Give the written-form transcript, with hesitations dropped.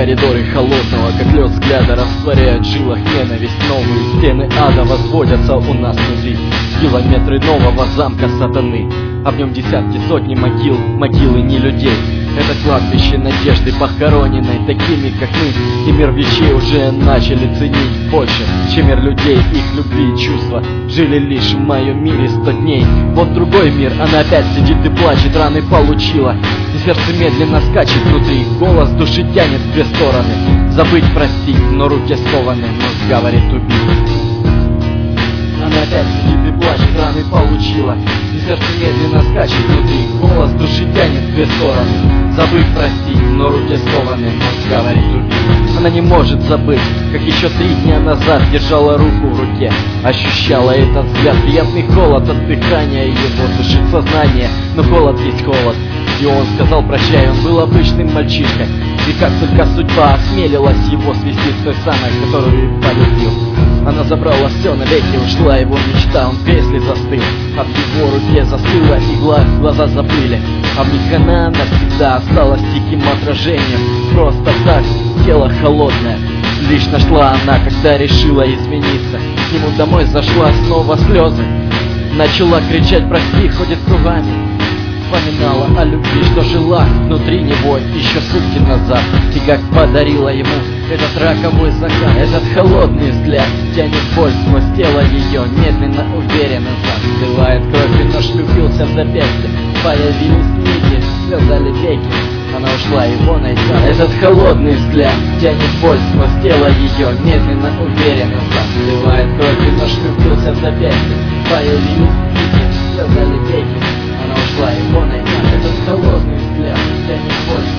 коридоры холодного, как лед взгляда, растворяют в жилах ненависть. Новые стены ада возводятся у нас внутри, километры нового замка сатаны, а в нем десятки, сотни могил, могилы не людей. Это кладбище надежды, похороненной такими, как мы. И мир вещей уже начали ценить больше, чем мир людей. Их любви и чувства жили лишь в моем мире 100 дней. Вот другой мир, она опять сидит и плачет, раны получила, и сердце медленно скачет внутри. Голос души тянет в две стороны: забыть, простить, но руки скованы, мозг говорит убить. Она опять сидит и плачет, раны получила, и сердце медленно скачет внутри. Голос души тянет в две стороны: забыть, простить, но руки скованы, мозг говорит убить. Она не может забыть, как еще 3 дня назад держала руку в руке, ощущала этот взгляд, приятный холод от дыхания его, душит сознание, но холод есть холод. И он сказал прощай, он был обычным мальчишкой, и как только судьба осмелилась его свести с той самой, которую полюбил. Она забрала все навеки, ушла его мечта, он в кресле застыл, а в его руке застыла игла, глаза заплыли, а в них она навсегда осталась тихим отражением. Просто так, тело холодное, лишь нашла она, когда решила измениться. К нему домой зашла, снова слезы, начала кричать прости, ходит кругами. Вспоминала о любви, что жила внутри него еще сутки назад, и как подарила ему этот роковой закат. Этот холодный взгляд тянет боль сквозь тело ее, медленно, уверенно застывает кровь, и нож любился в запястье. Появились нити, связали веки, она ушла его найти. Этот холодный взгляд тянет боль сквозь тело ее, медленно, уверенно застывает кровь, и нож любился в запястье. Появились нити, связали веки, она ушла его найти. Этот холодный взгляд тянет боль